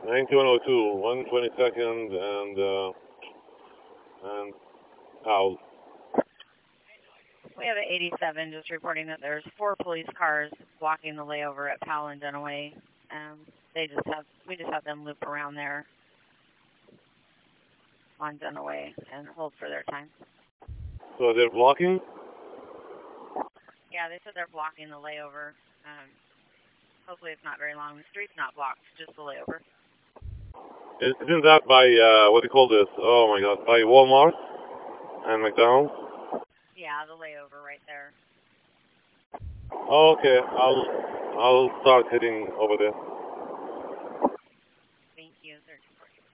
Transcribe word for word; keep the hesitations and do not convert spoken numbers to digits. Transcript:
nine two one oh two, one twenty-second and, uh, and Powell. We have an eighty-seven just reporting that there's four police cars blocking the layover at Powell and Dunaway. Um, they just have, we just have them loop around there on Dunaway and hold for their time. So they're blocking? Yeah, they said they're blocking the layover. Um, hopefully it's not very long. The street's not blocked, just the layover. Isn't that by, uh, what do you call this? Oh my god, by Walmart and McDonald's? Yeah, the layover right there. Oh, okay, I'll, I'll start heading over there.